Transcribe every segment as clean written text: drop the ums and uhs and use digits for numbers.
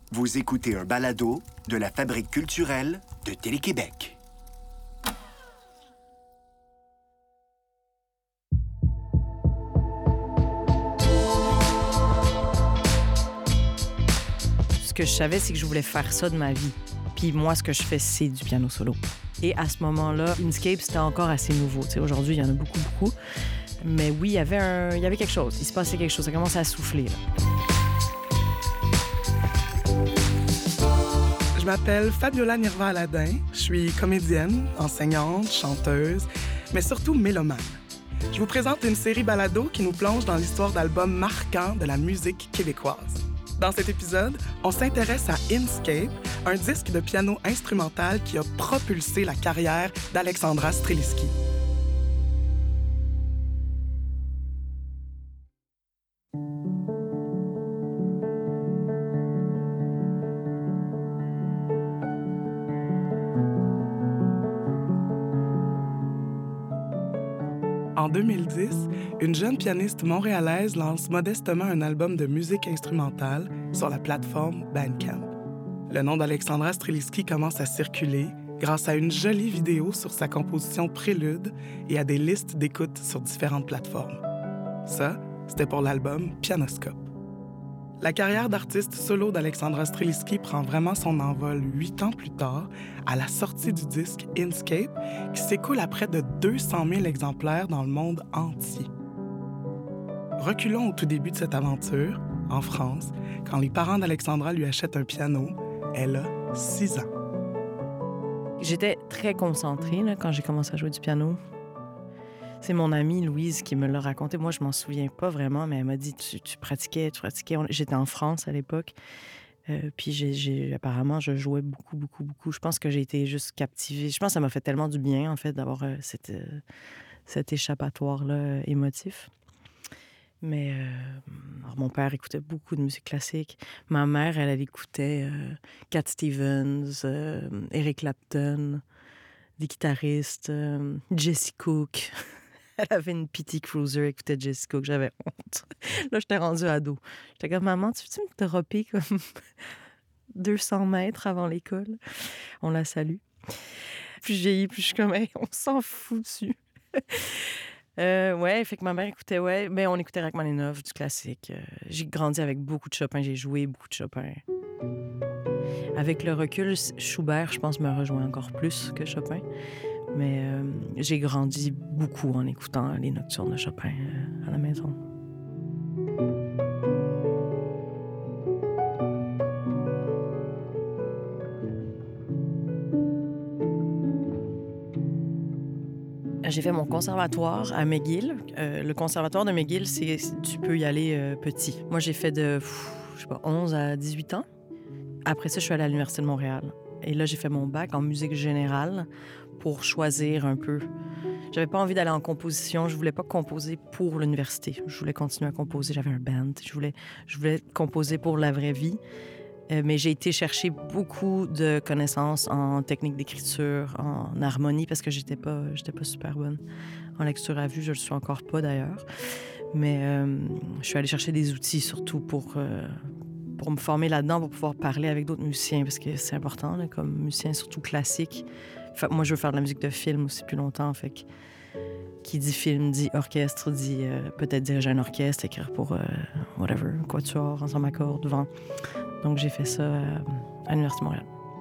Vous écoutez un balado de la Fabrique culturelle de Télé-Québec. Ce que je savais, c'est que je voulais faire ça de ma vie. Puis moi, ce que je fais, c'est du piano solo. Et à ce moment-là, Inscape, c'était encore assez nouveau. T'sais, aujourd'hui, il y en a beaucoup. Mais oui, il y avait quelque chose. Il se passait quelque chose. Ça commençait à souffler, là. Je m'appelle Fabiola Nirva-Aladin. Je suis comédienne, enseignante, chanteuse, mais surtout mélomane. Je vous présente une série balado qui nous plonge dans l'histoire d'albums marquants de la musique québécoise. Dans cet épisode, on s'intéresse à Inscape, un disque de piano instrumental qui a propulsé la carrière d'Alexandra Streliski. En 2010, une jeune pianiste montréalaise lance modestement un album de musique instrumentale sur la plateforme Bandcamp. Le nom d'Alexandra Streliski commence à circuler grâce à une jolie vidéo sur sa composition Prélude et à des listes d'écoute sur différentes plateformes. Ça, c'était pour l'album Pianoscope. La carrière d'artiste solo d'Alexandra Streliski prend vraiment son envol 8 ans plus tard, à la sortie du disque Inscape, qui s'écoule à près de 200 000 exemplaires dans le monde entier. Reculons au tout début de cette aventure, en France, quand les parents d'Alexandra lui achètent un piano. Elle a 6 ans. J'étais très concentrée là, quand j'ai commencé à jouer du piano. C'est mon amie Louise qui me l'a raconté. Moi, je m'en souviens pas vraiment, mais elle m'a dit tu pratiquais. J'étais en France à l'époque. Puis apparemment, je jouais beaucoup. Je pense que j'ai été juste captivée. Je pense que ça m'a fait tellement du bien, en fait, d'avoir cet échappatoire-là émotif. Mais alors, mon père écoutait beaucoup de musique classique. Ma mère, elle écoutait Cat Stevens, Eric Clapton, des guitaristes, Jesse Cook. Elle avait une PT Cruiser, elle écoutait Jesse Cook, j'avais honte. Là, j'étais rendue ado. J'étais comme, maman, tu veux-tu me dropper comme 200 mètres avant l'école? On la salue. Plus je vieillis, plus je suis comme, hey, on s'en fout dessus. Ouais, fait que ma mère écoutait, mais on écoutait Rachmaninoff, du classique. J'ai grandi avec beaucoup de Chopin, j'ai joué beaucoup de Chopin. Avec le recul, Schubert, je pense, me rejoint encore plus que Chopin. Mais j'ai grandi beaucoup en écoutant les nocturnes de Chopin à la maison. J'ai fait mon conservatoire à McGill. Le conservatoire de McGill, tu peux y aller petit. Moi, j'ai fait de 11 à 18 ans. Après ça, je suis allée à l'Université de Montréal. Et là, j'ai fait mon bac en musique générale pour choisir un peu. J'avais pas envie d'aller en composition. Je voulais pas composer pour l'université. Je voulais continuer à composer. J'avais un band. Je voulais composer pour la vraie vie. Mais j'ai été chercher beaucoup de connaissances en technique d'écriture, en harmonie, parce que j'étais pas super bonne. En lecture à vue, je le suis encore pas d'ailleurs. Mais je suis allée chercher des outils surtout pour me former là-dedans, pour pouvoir parler avec d'autres musiciens, parce que c'est important, là, comme musicien, surtout classique. Fait, moi, je veux faire de la musique de film aussi depuis longtemps. Fait que, qui dit film, dit orchestre, dit peut-être diriger un orchestre, écrire pour whatever, quatuor, ensemble à cordes, vent. Donc, j'ai fait ça à l'Université de Montréal.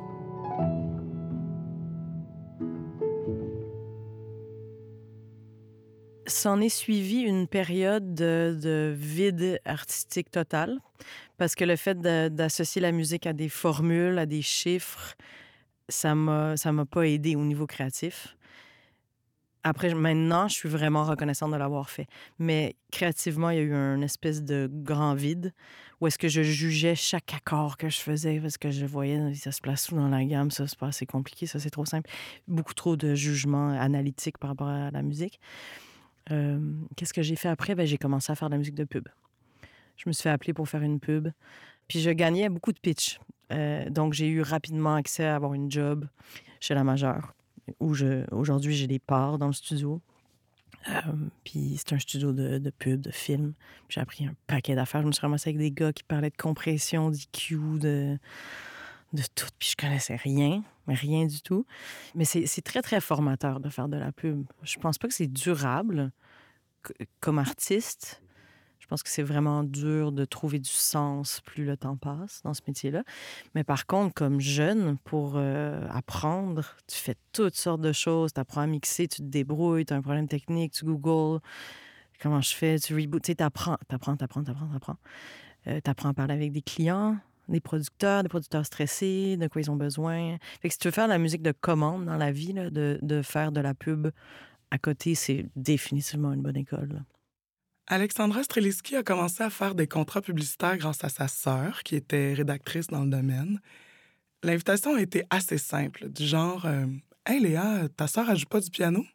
S'en est suivi une période de vide artistique total, parce que le fait d'associer la musique à des formules, à des chiffres, ça m'a pas aidé au niveau créatif. Après, maintenant, je suis vraiment reconnaissante de l'avoir fait. Mais créativement, il y a eu une espèce de grand vide où est-ce que je jugeais chaque accord que je faisais parce que je voyais, ça se place où dans la gamme, ça, c'est pas assez compliqué, ça, c'est trop simple. Beaucoup trop de jugement analytique par rapport à la musique. Qu'est-ce que j'ai fait après? J'ai commencé à faire de la musique de pub. Je me suis fait appeler pour faire une pub. Puis je gagnais beaucoup de pitch. Donc, j'ai eu rapidement accès à avoir une job chez La Majeure, où aujourd'hui, j'ai des parts dans le studio. Puis c'est un studio de pub, de film. Puis j'ai appris un paquet d'affaires. Je me suis ramassée avec des gars qui parlaient de compression, d'IQ, de tout. Puis je connaissais rien, mais rien du tout. Mais c'est très, très formateur de faire de la pub. Je pense pas que c'est durable comme artiste. Je pense que c'est vraiment dur de trouver du sens plus le temps passe dans ce métier-là. Mais par contre, comme jeune, pour apprendre, tu fais toutes sortes de choses. Tu apprends à mixer, tu te débrouilles, tu as un problème technique, tu googles. Comment je fais? Tu reboots. Tu sais, t'apprends. T'apprends à parler avec des clients, des producteurs stressés, de quoi ils ont besoin. Fait que si tu veux faire de la musique de commande dans la vie, là, de faire de la pub à côté, c'est définitivement une bonne école, là. Alexandra Streliski a commencé à faire des contrats publicitaires grâce à sa sœur, qui était rédactrice dans le domaine. L'invitation a été assez simple, du genre Hey Léa, ta sœur, elle joue pas du piano?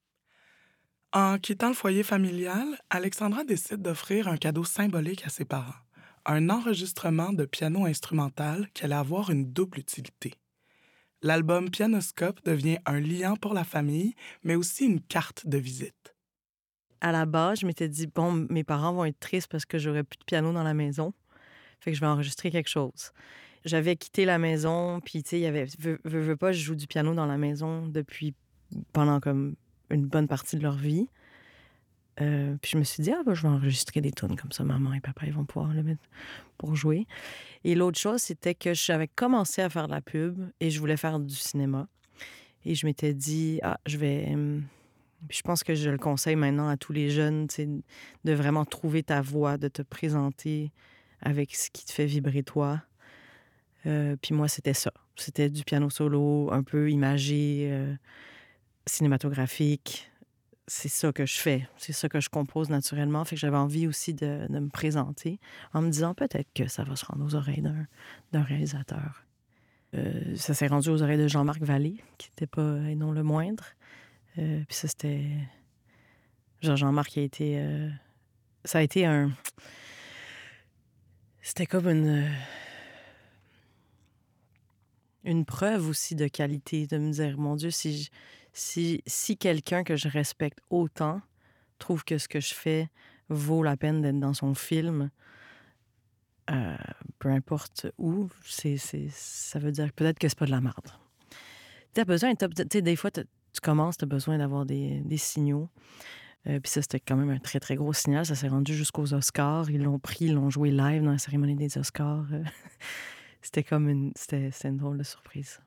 En quittant le foyer familial, Alexandra décide d'offrir un cadeau symbolique à ses parents. Un enregistrement de piano instrumental qui allait avoir une double utilité. L'album Pianoscope devient un liant pour la famille, mais aussi une carte de visite. À la base, je m'étais dit, bon, mes parents vont être tristes parce que j'aurai plus de piano dans la maison. Fait que je vais enregistrer quelque chose. J'avais quitté la maison, puis tu sais, il y avait... Veux pas, je joue du piano dans la maison pendant comme une bonne partie de leur vie. Puis je me suis dit, je vais enregistrer des tunes comme ça, maman et papa, ils vont pouvoir le mettre pour jouer. Et l'autre chose, c'était que j'avais commencé à faire de la pub et je voulais faire du cinéma. Et je m'étais dit, je vais... Puis je pense que je le conseille maintenant à tous les jeunes, tu sais, de vraiment trouver ta voix, de te présenter avec ce qui te fait vibrer toi. Puis moi, c'était ça. C'était du piano solo, un peu imagé, cinématographique. C'est ça que je fais. C'est ça que je compose naturellement. Fait que j'avais envie aussi de me présenter en me disant peut-être que ça va se rendre aux oreilles d'un réalisateur. Ça s'est rendu aux oreilles de Jean-Marc Vallée, qui n'était pas, et non le moindre. Puis ça, c'était... Jean-Marc a été... ça a été un... C'était comme une preuve aussi de qualité, de me dire, mon Dieu, si quelqu'un que je respecte autant trouve que ce que je fais vaut la peine d'être dans son film, peu importe où, ça veut dire peut-être que c'est pas de la merde. Tu as besoin, tu sais, des fois, tu commences, tu as besoin d'avoir des signaux. Puis ça, c'était quand même un très, très gros signal. Ça s'est rendu jusqu'aux Oscars. Ils l'ont pris, ils l'ont joué live dans la cérémonie des Oscars. C'était comme c'était une drôle de surprise.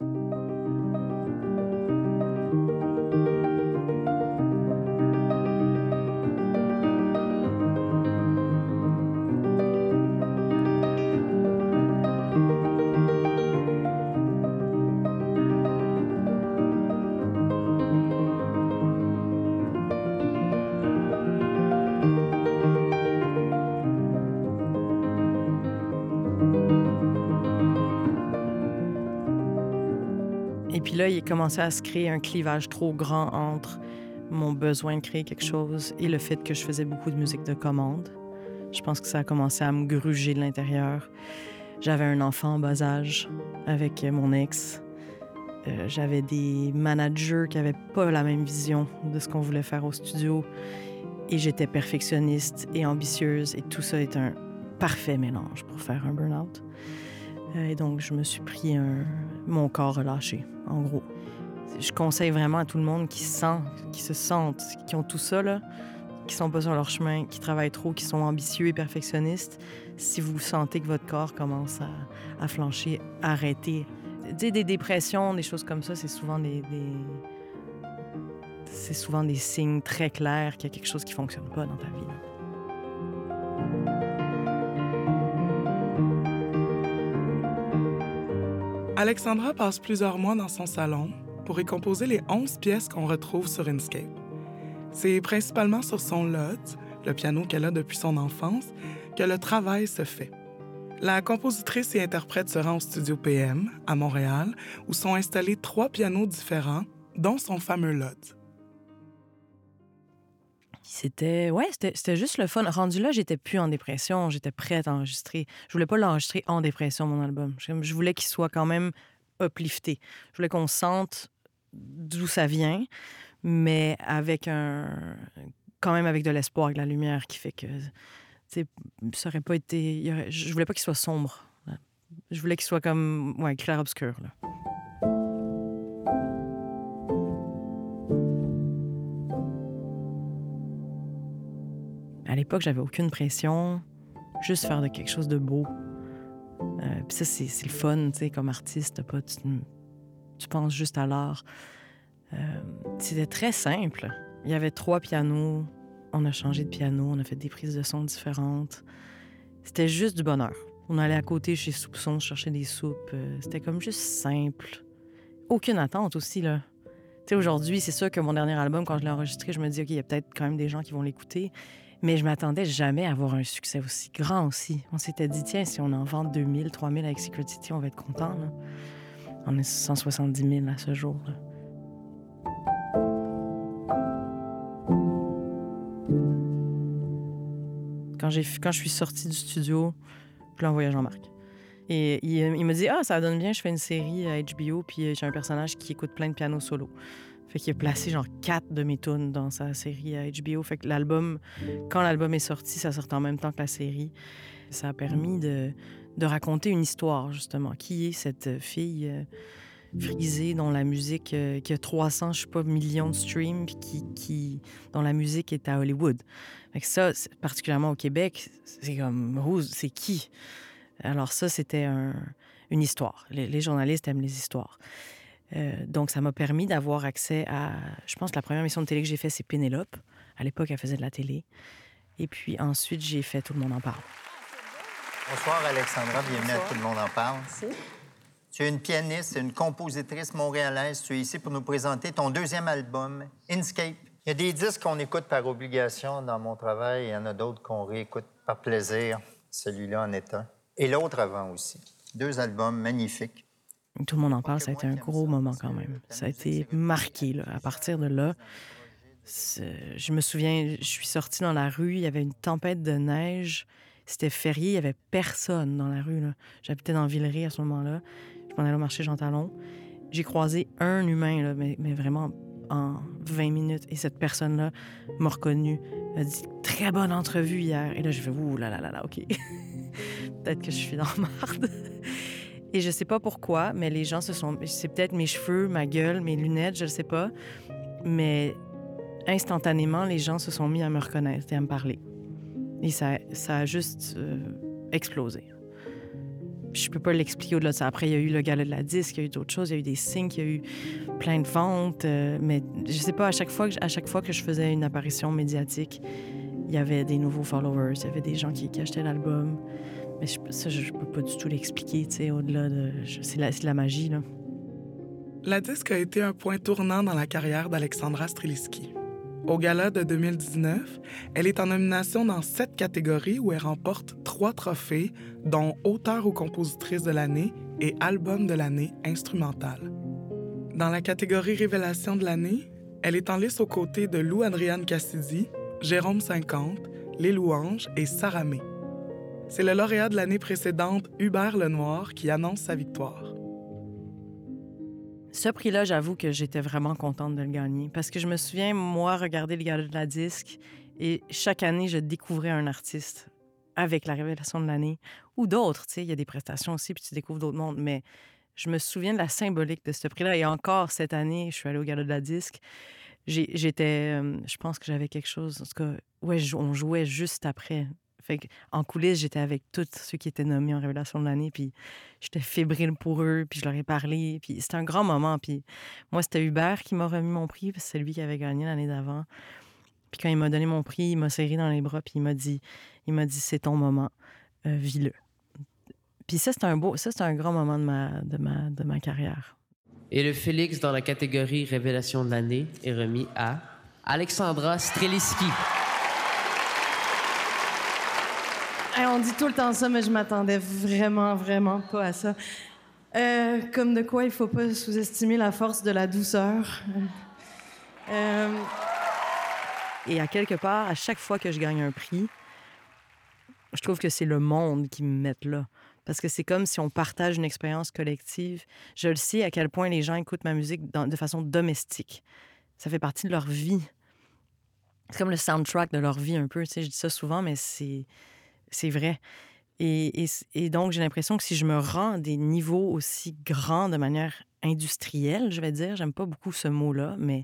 Et puis là, il a commencé à se créer un clivage trop grand entre mon besoin de créer quelque chose et le fait que je faisais beaucoup de musique de commande. Je pense que ça a commencé à me gruger de l'intérieur. J'avais un enfant en bas âge avec mon ex. J'avais des managers qui n'avaient pas la même vision de ce qu'on voulait faire au studio. Et j'étais perfectionniste et ambitieuse. Et tout ça est un parfait mélange pour faire un burn-out. Et donc, je me suis pris mon corps relâché, en gros. Je conseille vraiment à tout le monde qui se sentent, qui ont tout ça, là, qui sont pas sur leur chemin, qui travaillent trop, qui sont ambitieux et perfectionnistes. Si vous sentez que votre corps commence à flancher, arrêtez. Tu sais, des dépressions, des choses comme ça, c'est souvent c'est souvent des signes très clairs qu'il y a quelque chose qui fonctionne pas dans ta vie, là. Alexandra passe plusieurs mois dans son salon pour y composer les 11 pièces qu'on retrouve sur Inkscape. C'est principalement sur son Lodz, le piano qu'elle a depuis son enfance, que le travail se fait. La compositrice et interprète se rend au studio PM, à Montréal, où sont installés 3 pianos différents, dont son fameux Lodz. C'était juste le fun. Rendu là, j'étais plus en dépression. J'étais prête à enregistrer. Je voulais pas l'enregistrer en dépression, mon album. Je voulais qu'il soit quand même uplifté. Je voulais qu'on sente d'où ça vient, mais quand même avec de l'espoir, avec de la lumière qui fait que, tu sais, ça aurait pas été... Je voulais pas qu'il soit sombre. Je voulais qu'il soit comme, clair-obscur, là. À l'époque, j'avais aucune pression. Juste faire de quelque chose de beau. Puis ça, c'est le fun, tu sais, comme artiste. Tu penses juste à l'art. C'était très simple. Il y avait 3 pianos. On a changé de piano. On a fait des prises de son différentes. C'était juste du bonheur. On allait à côté chez Soupçon chercher des soupes. C'était comme juste simple. Aucune attente aussi, là. Tu sais, aujourd'hui, c'est sûr que mon dernier album, quand je l'ai enregistré, je me dis, OK, il y a peut-être quand même des gens qui vont l'écouter. Mais je m'attendais jamais à avoir un succès aussi grand aussi. On s'était dit, tiens, si on en vend 2000, 3000 avec Secret City, on va être content, là. On est 170 000 à ce jour, là. Quand je suis sortie du studio, je l'ai envoyé à Jean-Marc. Et il m'a dit, ça donne bien, je fais une série à HBO, puis j'ai un personnage qui écoute plein de pianos solo. Fait qu'il a placé genre 4 de mes tunes dans sa série à HBO. Fait que quand l'album est sorti, ça sortait en même temps que la série. Ça a permis de raconter une histoire, justement. Qui est cette fille frisée dont la musique, qui a 300, je sais pas, millions de streams, puis dont la musique est à Hollywood. Fait que ça, particulièrement au Québec, c'est comme, c'est qui? Alors ça, c'était une histoire. Les journalistes aiment les histoires. Donc, ça m'a permis d'avoir accès à... Je pense que la première émission de télé que j'ai faite, c'est Pénélope. À l'époque, elle faisait de la télé. Et puis ensuite, j'ai fait Tout le monde en parle. Bonsoir, Alexandra. Bienvenue à Tout le monde en parle. Merci. Tu es une pianiste et une compositrice montréalaise. Tu es ici pour nous présenter ton 2e album, Inscape. Il y a des disques qu'on écoute par obligation dans mon travail. Il y en a d'autres qu'on réécoute par plaisir. Celui-là en est un. Et l'autre avant aussi. 2 albums magnifiques. Tout le monde en parle, ça a été un gros moment quand même. Ça a été marqué, là. À partir de là, je me souviens, je suis sortie dans la rue, il y avait une tempête de neige. C'était férié, il n'y avait personne dans la rue, là. J'habitais dans Villeray à ce moment-là. Je m'en allais au marché Jean Talon. J'ai croisé un humain, là, mais vraiment en 20 minutes. Et cette personne-là m'a reconnue. Elle a dit « Très bonne entrevue hier. » Et là, je fais « Ouh là là là là, OK. » Peut-être que je suis dans la marde. Et je sais pas pourquoi, mais les gens c'est peut-être mes cheveux, ma gueule, mes lunettes, je le sais pas. Mais instantanément, les gens se sont mis à me reconnaître et à me parler. Et ça a juste explosé. Je peux pas l'expliquer au-delà de ça. Après, il y a eu le gala de la disque, il y a eu d'autres choses, il y a eu des signes, il y a eu plein de ventes. Mais je sais pas, à chaque fois que je faisais une apparition médiatique, il y avait des nouveaux followers, il y avait des gens qui achetaient l'album. Mais je peux pas du tout l'expliquer, tu sais, au-delà de... C'est de la magie, là. La disque a été un point tournant dans la carrière d'Alexandra Streliski. Au gala de 2019, elle est en nomination dans 7 catégories où elle remporte 3 trophées, dont auteur ou compositrice de l'année et album de l'année instrumental. Dans la catégorie Révélation de l'année, elle est en lice aux côtés de Lou Adrienne Cassidy, Jérôme 50, Les Louanges et Sarah May. C'est le lauréat de l'année précédente, Hubert Lenoir, qui annonce sa victoire. Ce prix-là, j'avoue que j'étais vraiment contente de le gagner. Parce que je me souviens, moi, regarder le gala de la disque, et chaque année, je découvrais un artiste avec la révélation de l'année. Ou d'autres, tu sais, il y a des prestations aussi, puis tu découvres d'autres mondes. Mais je me souviens de la symbolique de ce prix-là. Et encore, cette année, je suis allée au gala de la disque. Je pense que j'avais quelque chose... En tout cas, on jouait juste après. Fait qu'en coulisses, j'étais avec tous ceux qui étaient nommés en révélation de l'année, puis j'étais fébrile pour eux, puis je leur ai parlé, puis c'était un grand moment. Puis moi, c'était Hubert qui m'a remis mon prix, parce que c'est lui qui avait gagné l'année d'avant. Puis quand il m'a donné mon prix, il m'a serré dans les bras, puis il m'a dit c'est ton moment, vis-le. Puis ça, c'est un grand moment de ma carrière. Et le Félix dans la catégorie Révélation de l'année est remis à Alexandra Streliski. Hey, on dit tout le temps ça, mais je m'attendais vraiment, vraiment pas à ça. Comme de quoi il faut pas sous-estimer la force de la douceur. Et à quelque part, à chaque fois que je gagne un prix, je trouve que c'est le monde qui me met là. Parce que c'est comme si on partage une expérience collective. Je le sais à quel point les gens écoutent ma musique de façon domestique. ça fait partie de leur vie. C'est comme le soundtrack de leur vie un peu. Tu sais, je dis ça souvent, mais c'est vrai. Et donc, j'ai l'impression que si je me rends à des niveaux aussi grands de manière industrielle, je vais dire, j'aime pas beaucoup ce mot-là, mais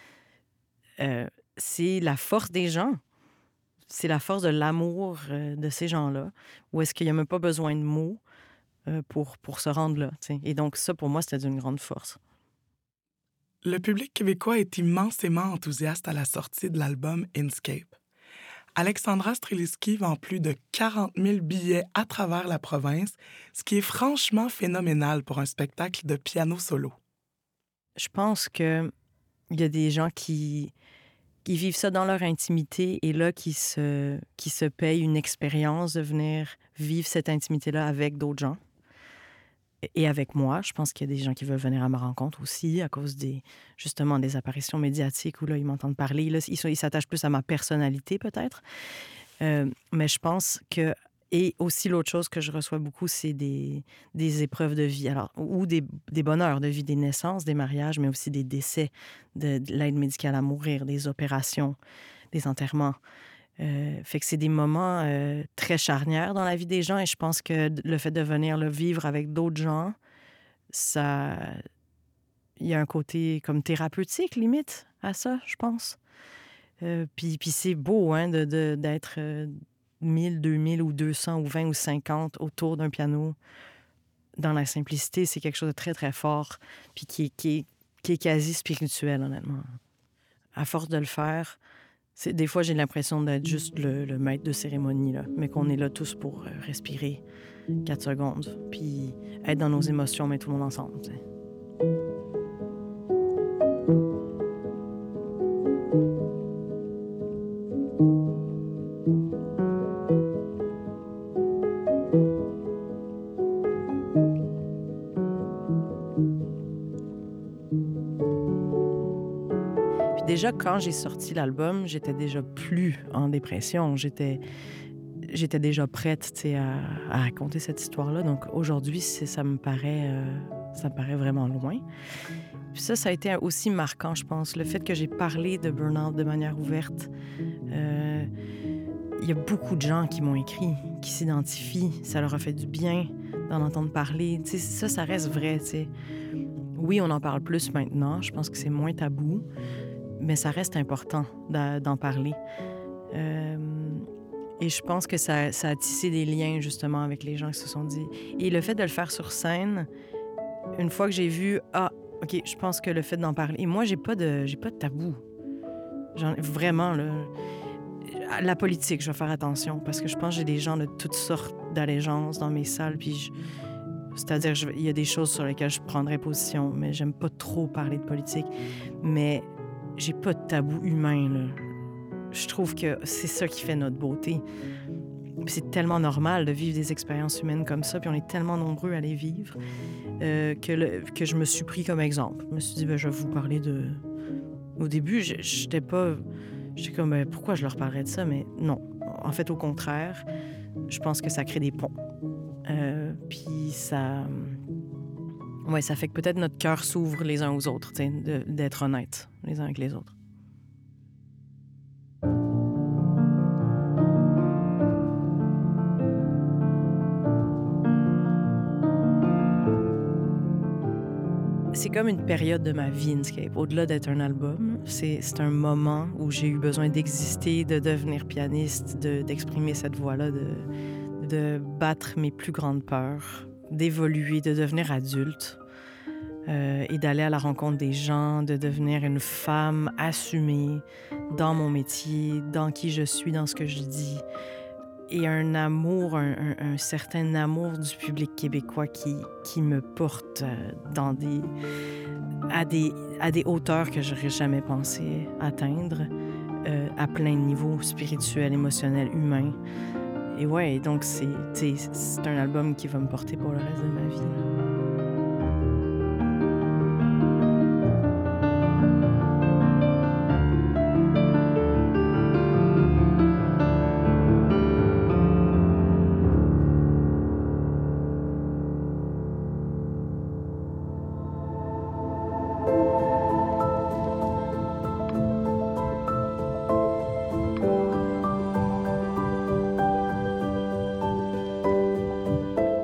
c'est la force des gens. C'est la force de l'amour de ces gens-là. Ou est-ce qu'il n'y a même pas besoin de mots pour se rendre là? Tu sais. Et donc, ça, pour moi, c'était d'une grande force. Le public québécois est immensément enthousiaste à la sortie de l'album Inscape. Alexandra Streliski vend plus de 40 000 billets à travers la province, ce qui est franchement phénoménal pour un spectacle de piano solo. Je pense qu'il y a des gens qui vivent ça dans leur intimité et là, qui se payent une expérience de venir vivre cette intimité-là avec d'autres gens. Et avec moi, je pense qu'il y a des gens qui veulent venir à ma rencontre aussi à cause justement des apparitions médiatiques où là, ils m'entendent parler. Là, ils s'attachent plus à ma personnalité, peut-être. Mais je pense que... Et aussi, l'autre chose que je reçois beaucoup, c'est des épreuves de vie. Alors, ou des bonheurs de vie, des naissances, des mariages, mais aussi des décès, de l'aide médicale à mourir, des opérations, des enterrements. Fait que c'est des moments très charnières dans la vie des gens et je pense que le fait de venir le vivre avec d'autres gens, ça... Il y a un côté comme thérapeutique, limite, à ça, je pense. Puis c'est beau, hein, d'être 1000, 2000 ou 200 ou 20 ou 50 autour d'un piano. Dans la simplicité, c'est quelque chose de très, très fort puis qui est quasi spirituel, honnêtement. À force de le faire... Des fois, j'ai l'impression d'être juste le maître de cérémonie, là, mais qu'on est là tous pour respirer 4 secondes, puis être dans nos émotions, mais tout le monde ensemble. Tu sais. Déjà, quand j'ai sorti l'album, j'étais déjà plus en dépression. J'étais déjà prête, tu sais, à raconter cette histoire-là. Donc aujourd'hui, ça me paraît vraiment loin. Puis ça a été aussi marquant, je pense. Le fait que j'ai parlé de burn-out de manière ouverte. Il y a beaucoup de gens qui m'ont écrit, qui s'identifient. Ça leur a fait du bien d'en entendre parler. Tu sais, ça reste vrai, tu sais. Oui, on en parle plus maintenant. Je pense que c'est moins tabou. Mais ça reste important d'en parler. Et je pense que ça a tissé des liens, justement, avec les gens qui se sont dit... Et le fait de le faire sur scène, une fois que j'ai vu... Ah, OK, je pense que le fait d'en parler... Et moi, j'ai pas de tabou. Vraiment, là... La politique, je vais faire attention, parce que je pense que j'ai des gens de toutes sortes d'allégeances dans mes salles, puis c'est-à-dire, il y a des choses sur lesquelles je prendrais position, mais j'aime pas trop parler de politique. Mais... J'ai pas de tabou humain, là. Je trouve que c'est ça qui fait notre beauté. Puis c'est tellement normal de vivre des expériences humaines comme ça, puis on est tellement nombreux à les vivre que je me suis pris comme exemple. Je me suis dit, je vais vous parler de... Au début, j'étais comme, pourquoi je leur parlerais de ça? Mais non. En fait, au contraire, je pense que ça crée des ponts. Puis ça... Oui, ça fait que peut-être notre cœur s'ouvre les uns aux autres, d'être honnêtes les uns avec les autres. C'est comme une période de ma vie, Inscape. Au-delà d'être un album, c'est un moment où j'ai eu besoin d'exister, de devenir pianiste, d'exprimer cette voix-là, de battre mes plus grandes peurs, d'évoluer, de devenir adulte et d'aller à la rencontre des gens, de devenir une femme assumée dans mon métier, dans qui je suis, dans ce que je dis. Et un amour, un certain amour du public québécois qui me porte à des hauteurs que j'aurais jamais pensé atteindre, à plein de niveaux, spirituels, émotionnels, humains. Et ouais, donc c'est un album qui va me porter pour le reste de ma vie.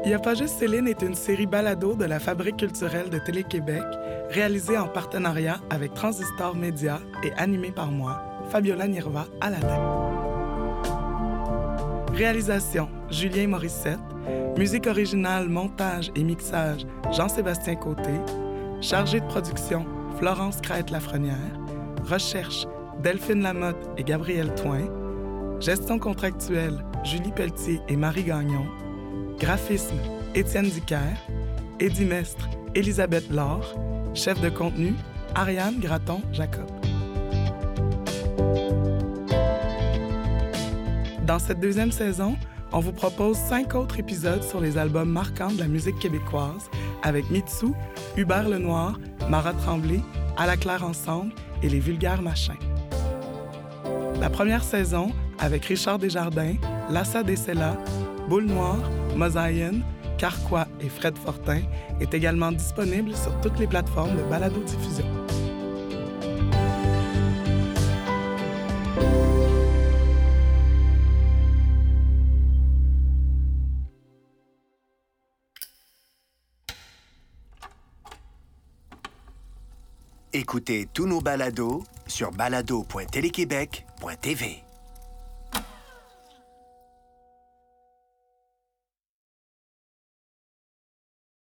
Y a pas juste Céline est une série balado de la Fabrique culturelle de Télé-Québec, réalisée en partenariat avec Transistor Média et animée par moi, Fabiola Nirva Aladin. Réalisation, Julien Morissette. Musique originale, montage et mixage, Jean-Sébastien Côté. Chargé de production, Florence Crête-Lafrenière. Recherche, Delphine Lamotte et Gabriel Toin. Gestion contractuelle, Julie Pelletier et Marie Gagnon. Graphisme, Étienne Dicker. Édimestre, Élisabeth Laure. Chef de contenu, Ariane Gratton-Jacob. Dans cette deuxième saison, on vous propose 5 autres épisodes sur les albums marquants de la musique québécoise avec Mitsou, Hubert Lenoir, Mara Tremblay, À la Claire Ensemble et Les Vulgaires Machins. La première saison, avec Richard Desjardins, Lassa Dessela, Boule Noire, Mosaïen, Carquois et Fred Fortin, est également disponible sur toutes les plateformes de balado-diffusion. Écoutez tous nos balados sur balado.téléquébec.tv.